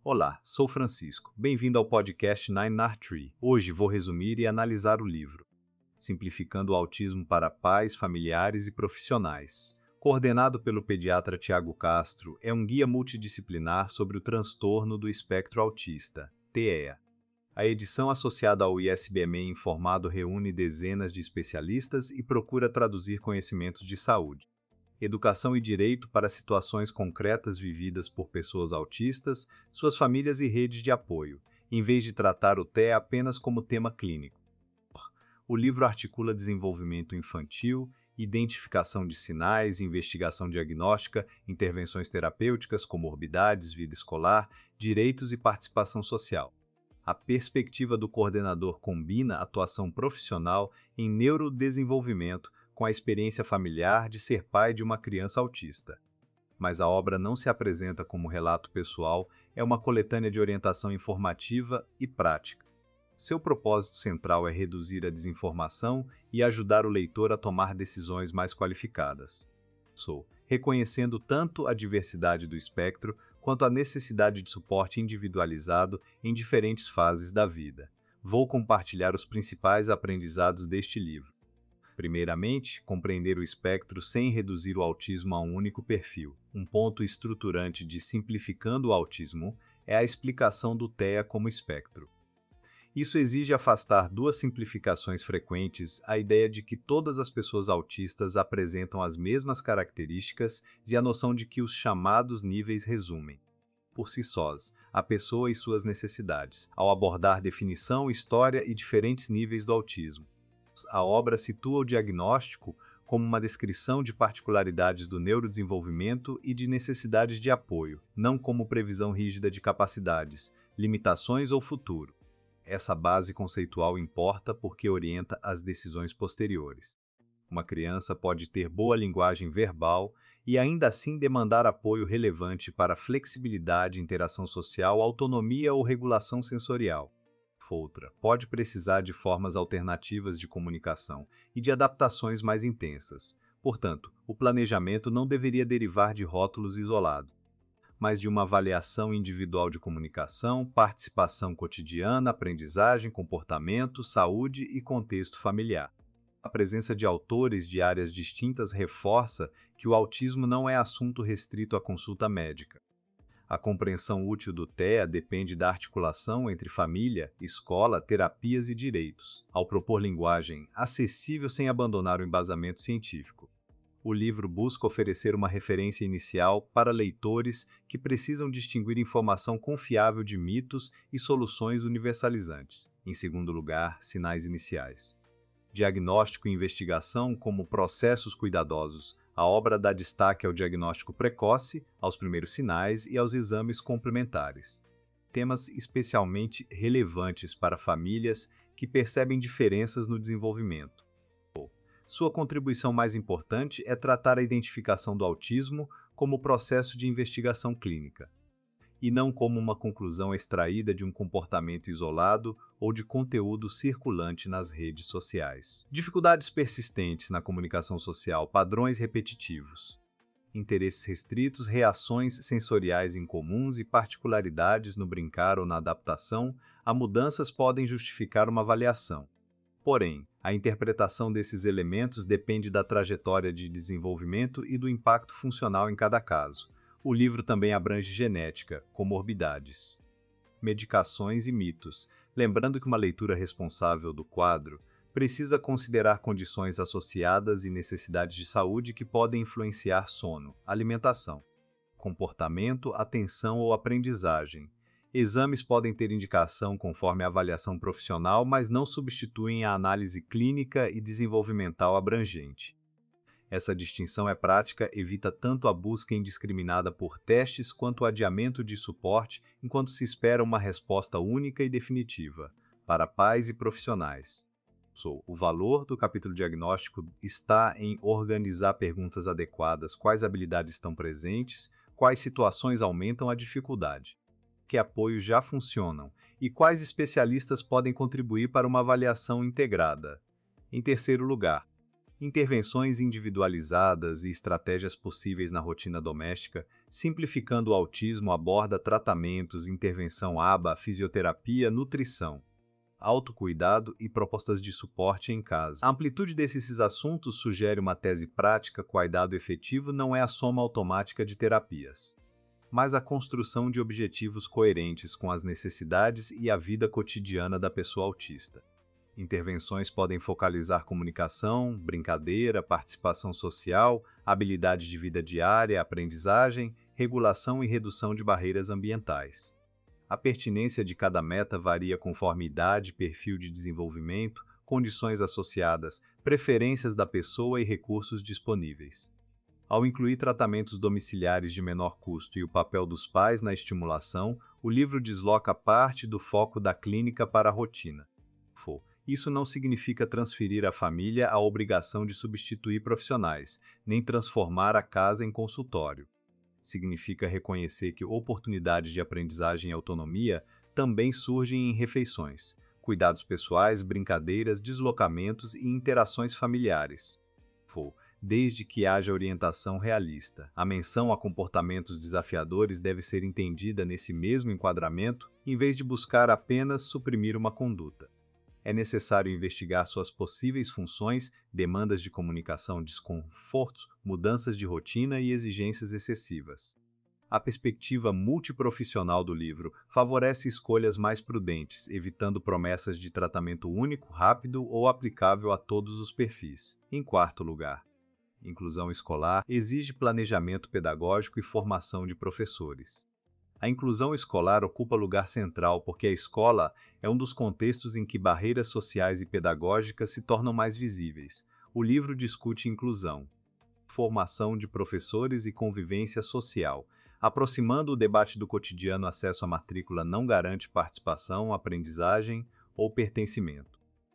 Olá, sou Francisco. Bem-vindo ao podcast Nine Nar Tree. Hoje vou resumir e analisar o livro Simplificando o Autismo para Pais, Familiares e Profissionais. Coordenado pelo pediatra Tiago Castro, é um guia multidisciplinar sobre o transtorno do espectro autista, TEA. A edição associada ao ISBME informado reúne dezenas de especialistas e procura traduzir conhecimentos de saúde, educação e direito para situações concretas vividas por pessoas autistas, suas famílias e redes de apoio, em vez de tratar o TEA apenas como tema clínico. O livro articula desenvolvimento infantil, identificação de sinais, investigação diagnóstica, intervenções terapêuticas, comorbidades, vida escolar, direitos e participação social. A perspectiva do coordenador combina atuação profissional em neurodesenvolvimento com a experiência familiar de ser pai de uma criança autista. Mas a obra não se apresenta como relato pessoal, é uma coletânea de orientação informativa e prática. Seu propósito central é reduzir a desinformação e ajudar o leitor a tomar decisões mais qualificadas. Reconhecendo tanto a diversidade do espectro quanto a necessidade de suporte individualizado em diferentes fases da vida. Vou compartilhar os principais aprendizados deste livro. Primeiramente, compreender o espectro sem reduzir o autismo a um único perfil. Um ponto estruturante de Simplificando o Autismo é a explicação do TEA como espectro. Isso exige afastar duas simplificações frequentes, a ideia de que todas as pessoas autistas apresentam as mesmas características e a noção de que os chamados níveis resumem, por si sós, a pessoa e suas necessidades, ao abordar definição, história e diferentes níveis do autismo. A obra situa o diagnóstico como uma descrição de particularidades do neurodesenvolvimento e de necessidades de apoio, não como previsão rígida de capacidades, limitações ou futuro. Essa base conceitual importa porque orienta as decisões posteriores. Uma criança pode ter boa linguagem verbal e ainda assim demandar apoio relevante para flexibilidade, interação social, autonomia ou regulação sensorial. Outra pode precisar de formas alternativas de comunicação e de adaptações mais intensas. Portanto, o planejamento não deveria derivar de rótulos isolados, mas de uma avaliação individual de comunicação, participação cotidiana, aprendizagem, comportamento, saúde e contexto familiar. A presença de autores de áreas distintas reforça que o autismo não é assunto restrito à consulta médica. A compreensão útil do TEA depende da articulação entre família, escola, terapias e direitos, ao propor linguagem acessível sem abandonar o embasamento científico. O livro busca oferecer uma referência inicial para leitores que precisam distinguir informação confiável de mitos e soluções universalizantes. Em segundo lugar, sinais iniciais. Diagnóstico e investigação como processos cuidadosos. A obra dá destaque ao diagnóstico precoce, aos primeiros sinais e aos exames complementares. Temas especialmente relevantes para famílias que percebem diferenças no desenvolvimento. Sua contribuição mais importante é tratar a identificação do autismo como processo de investigação clínica, e não como uma conclusão extraída de um comportamento isolado ou de conteúdo circulante nas redes sociais. Dificuldades persistentes na comunicação social, padrões repetitivos, interesses restritos, reações sensoriais incomuns e particularidades no brincar ou na adaptação a mudanças podem justificar uma avaliação. Porém, a interpretação desses elementos depende da trajetória de desenvolvimento e do impacto funcional em cada caso. O livro também abrange genética, comorbidades, medicações e mitos, lembrando que uma leitura responsável do quadro precisa considerar condições associadas e necessidades de saúde que podem influenciar sono, alimentação, comportamento, atenção ou aprendizagem. Exames podem ter indicação conforme a avaliação profissional, mas não substituem a análise clínica e desenvolvimental abrangente. Essa distinção é prática, evita tanto a busca indiscriminada por testes quanto o adiamento de suporte enquanto se espera uma resposta única e definitiva, para pais e profissionais. O valor do capítulo diagnóstico está em organizar perguntas adequadas, quais habilidades estão presentes, quais situações aumentam a dificuldade, que apoios já funcionam e quais especialistas podem contribuir para uma avaliação integrada. Em terceiro lugar, Intervenções individualizadas e estratégias possíveis na rotina doméstica, simplificando o autismo aborda tratamentos, intervenção ABA, fisioterapia, nutrição, autocuidado e propostas de suporte em casa. A amplitude desses assuntos sugere uma tese prática: cuidado efetivo não é a soma automática de terapias, mas a construção de objetivos coerentes com as necessidades e a vida cotidiana da pessoa autista. Intervenções podem focalizar comunicação, brincadeira, participação social, habilidade de vida diária, aprendizagem, regulação e redução de barreiras ambientais. A pertinência de cada meta varia conforme idade, perfil de desenvolvimento, condições associadas, preferências da pessoa e recursos disponíveis. Ao incluir tratamentos domiciliares de menor custo e o papel dos pais na estimulação, o livro desloca parte do foco da clínica para a rotina. Isso não significa transferir à família a obrigação de substituir profissionais, nem transformar a casa em consultório. Significa reconhecer que oportunidades de aprendizagem e autonomia também surgem em refeições, cuidados pessoais, brincadeiras, deslocamentos e interações familiares. Desde que haja orientação realista. A menção a comportamentos desafiadores deve ser entendida nesse mesmo enquadramento, em vez de buscar apenas suprimir uma conduta. É necessário investigar suas possíveis funções, demandas de comunicação, desconfortos, mudanças de rotina e exigências excessivas. A perspectiva multiprofissional do livro favorece escolhas mais prudentes, evitando promessas de tratamento único, rápido ou aplicável a todos os perfis. Em quarto lugar, inclusão escolar exige planejamento pedagógico e formação de professores. A inclusão escolar ocupa lugar central porque a escola é um dos contextos em que barreiras sociais e pedagógicas se tornam mais visíveis. O livro discute inclusão, formação de professores e convivência social. Aproximando o debate do cotidiano, acesso à matrícula não garante participação, aprendizagem ou pertencimento.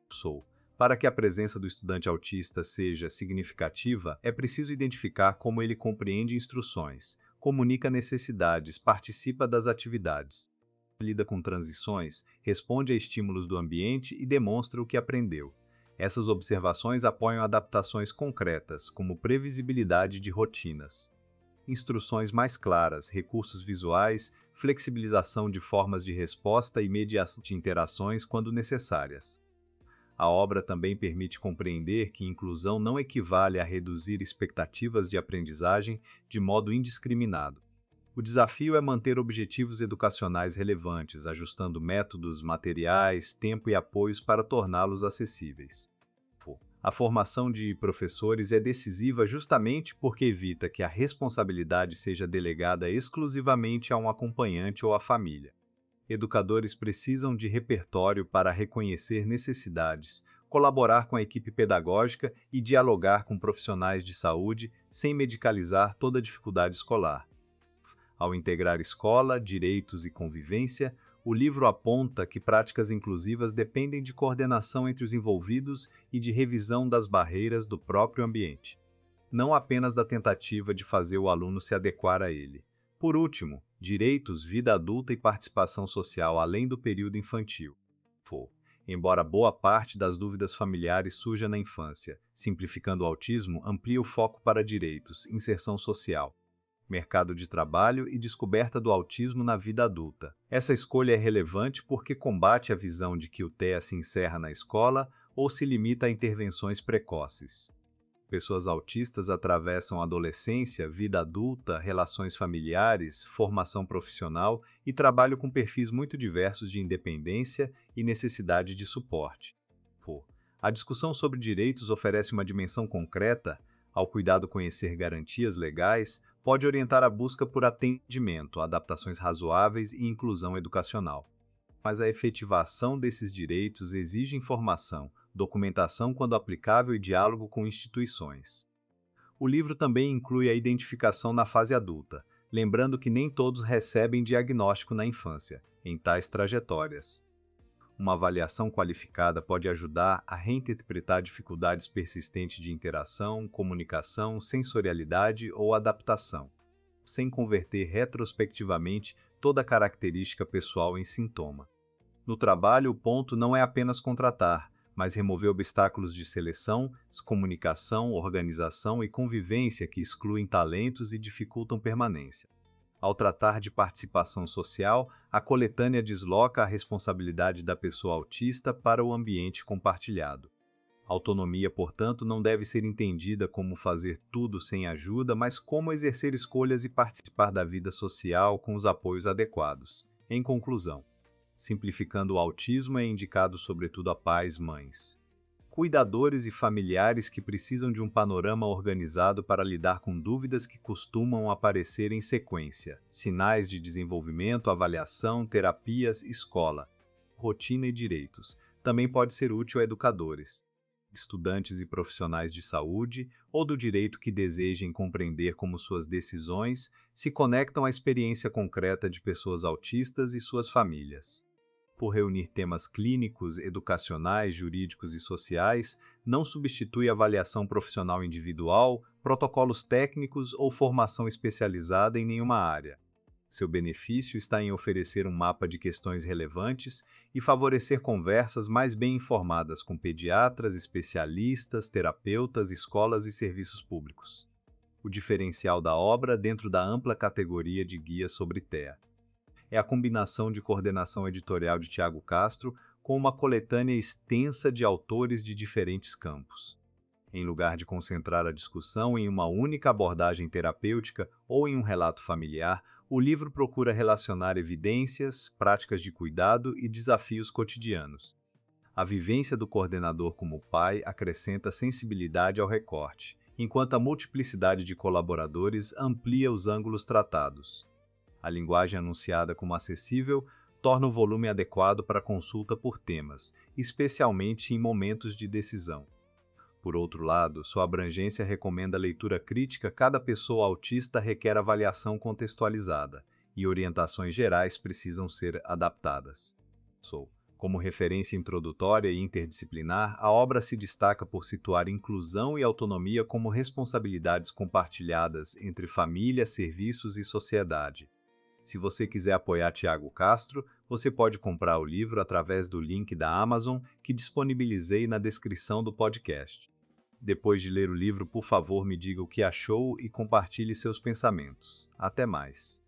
Para que a presença do estudante autista seja significativa, é preciso identificar como ele compreende instruções, comunica necessidades, participa das atividades, lida com transições, responde a estímulos do ambiente e demonstra o que aprendeu. Essas observações apoiam adaptações concretas, como previsibilidade de rotinas, instruções mais claras, recursos visuais, flexibilização de formas de resposta e mediação de interações quando necessárias. A obra também permite compreender que inclusão não equivale a reduzir expectativas de aprendizagem de modo indiscriminado. O desafio é manter objetivos educacionais relevantes, ajustando métodos, materiais, tempo e apoios para torná-los acessíveis. A formação de professores é decisiva justamente porque evita que a responsabilidade seja delegada exclusivamente a um acompanhante ou à família. Educadores precisam de repertório para reconhecer necessidades, colaborar com a equipe pedagógica e dialogar com profissionais de saúde sem medicalizar toda dificuldade escolar. Ao integrar escola, direitos e convivência, o livro aponta que práticas inclusivas dependem de coordenação entre os envolvidos e de revisão das barreiras do próprio ambiente, não apenas da tentativa de fazer o aluno se adequar a ele. Por último, direitos, vida adulta e participação social além do período infantil. Embora boa parte das dúvidas familiares surja na infância, simplificando o autismo amplia o foco para direitos, inserção social, mercado de trabalho e descoberta do autismo na vida adulta. Essa escolha é relevante porque combate a visão de que o TEA se encerra na escola ou se limita a intervenções precoces. Pessoas autistas atravessam a adolescência, vida adulta, relações familiares, formação profissional e trabalho com perfis muito diversos de independência e necessidade de suporte. A discussão sobre direitos oferece uma dimensão concreta. Ao cuidado conhecer garantias legais, pode orientar a busca por atendimento, adaptações razoáveis e inclusão educacional. Mas a efetivação desses direitos exige informação, documentação quando aplicável e diálogo com instituições. O livro também inclui a identificação na fase adulta, lembrando que nem todos recebem diagnóstico na infância, em tais trajetórias. Uma avaliação qualificada pode ajudar a reinterpretar dificuldades persistentes de interação, comunicação, sensorialidade ou adaptação, sem converter retrospectivamente toda característica pessoal em sintoma. No trabalho, o ponto não é apenas contratar, mas remover obstáculos de seleção, comunicação, organização e convivência que excluem talentos e dificultam permanência. Ao tratar de participação social, a coletânea desloca a responsabilidade da pessoa autista para o ambiente compartilhado. Autonomia, portanto, não deve ser entendida como fazer tudo sem ajuda, mas como exercer escolhas e participar da vida social com os apoios adequados. Em conclusão, simplificando o autismo é indicado sobretudo a pais, mães, cuidadores e familiares que precisam de um panorama organizado para lidar com dúvidas que costumam aparecer em sequência: sinais de desenvolvimento, avaliação, terapias, escola, rotina e direitos. Também pode ser útil a educadores, estudantes e profissionais de saúde ou do direito que desejem compreender como suas decisões se conectam à experiência concreta de pessoas autistas e suas famílias. Por reunir temas clínicos, educacionais, jurídicos e sociais, não substitui avaliação profissional individual, protocolos técnicos ou formação especializada em nenhuma área. Seu benefício está em oferecer um mapa de questões relevantes e favorecer conversas mais bem informadas com pediatras, especialistas, terapeutas, escolas e serviços públicos. O diferencial da obra dentro da ampla categoria de guia sobre TEA é a combinação de coordenação editorial de Tiago Castro com uma coletânea extensa de autores de diferentes campos. Em lugar de concentrar a discussão em uma única abordagem terapêutica ou em um relato familiar, o livro procura relacionar evidências, práticas de cuidado e desafios cotidianos. A vivência do coordenador como pai acrescenta sensibilidade ao recorte, enquanto a multiplicidade de colaboradores amplia os ângulos tratados. A linguagem anunciada como acessível torna o volume adequado para consulta por temas, especialmente em momentos de decisão. Por outro lado, sua abrangência recomenda leitura crítica. Cada pessoa autista requer avaliação contextualizada, e orientações gerais precisam ser adaptadas. Como referência introdutória e interdisciplinar, a obra se destaca por situar inclusão e autonomia como responsabilidades compartilhadas entre família, serviços e sociedade. Se você quiser apoiar Tiago Castro, você pode comprar o livro através do link da Amazon que disponibilizei na descrição do podcast. Depois de ler o livro, por favor, me diga o que achou e compartilhe seus pensamentos. Até mais!